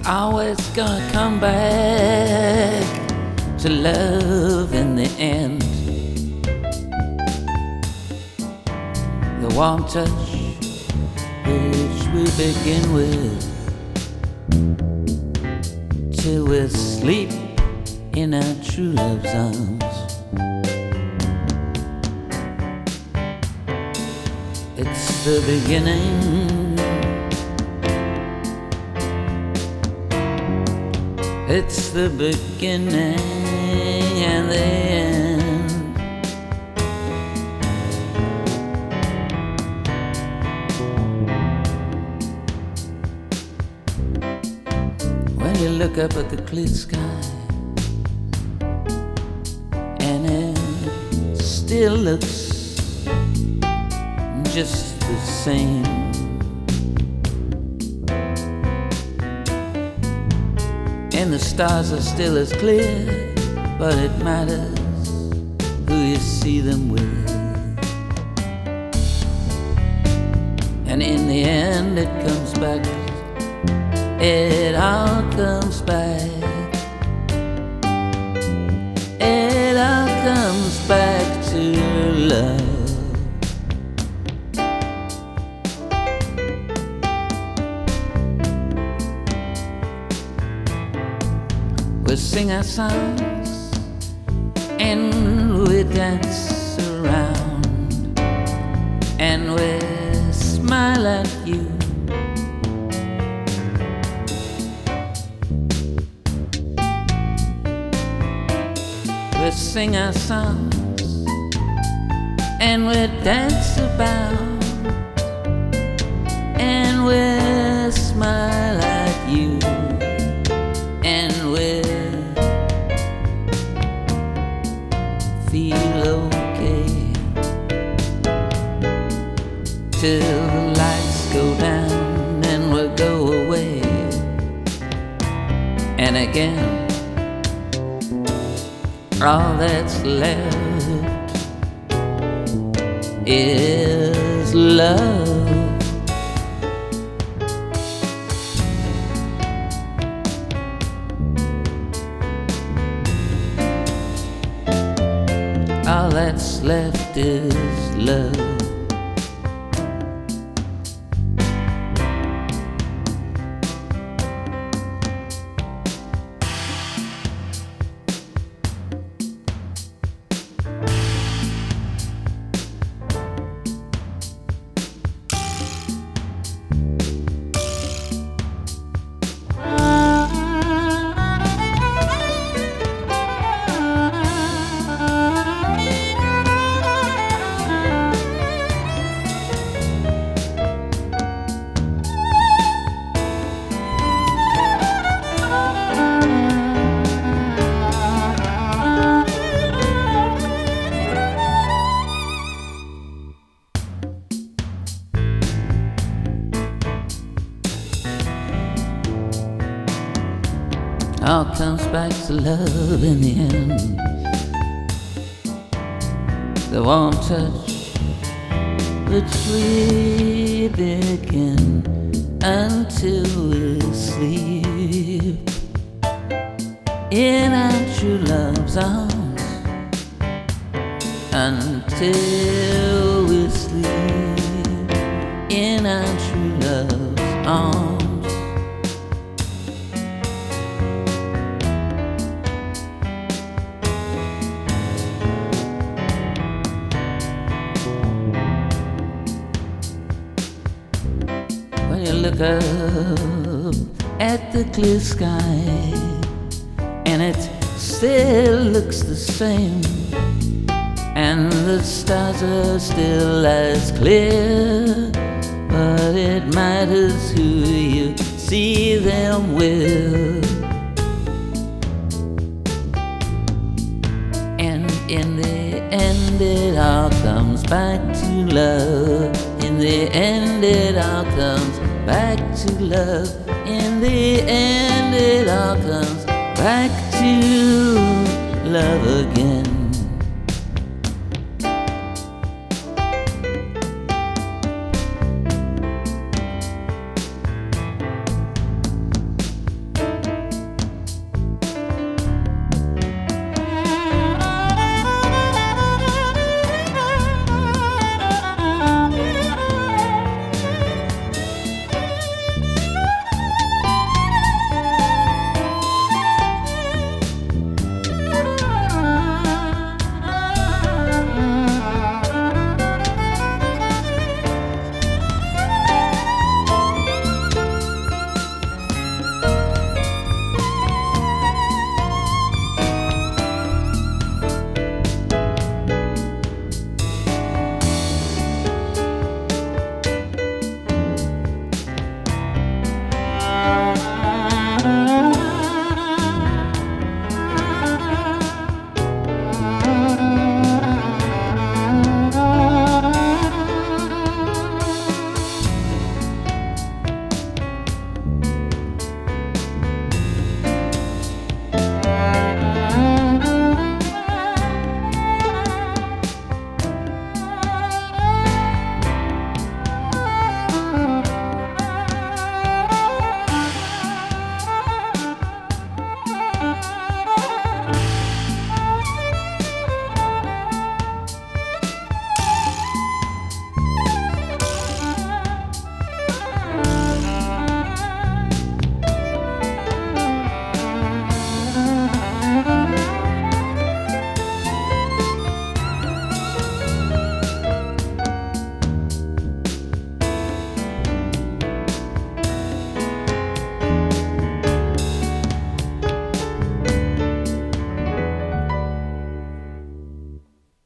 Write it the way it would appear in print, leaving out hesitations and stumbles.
always gonna come back to love in the end. The warm touch which we begin with, till we sleep in our true love's arms. It's the beginning, it's the beginning and the end. When you look up at the clear sky and it still looks just the same, and the stars are still as clear, but it matters who you see them with. And in the end it comes back, it all comes back, it all comes back to love. We sing our songs and we dance around and we smile at you. We sing our songs and we dance about and we smile at you. And we feel okay till the lights go down and we go away. And again, all that's left is love. All that's left is love. All comes back to love in the end. The warm touch which we begin until we sleep in our true love's arms. Until we sleep in our true love's arms. When you look up at the clear sky and it still looks the same, and the stars are still as clear, but it matters who you see them with. And in the end it all comes back to love. In the end it all comes back to love. In the end it all comes back to love again.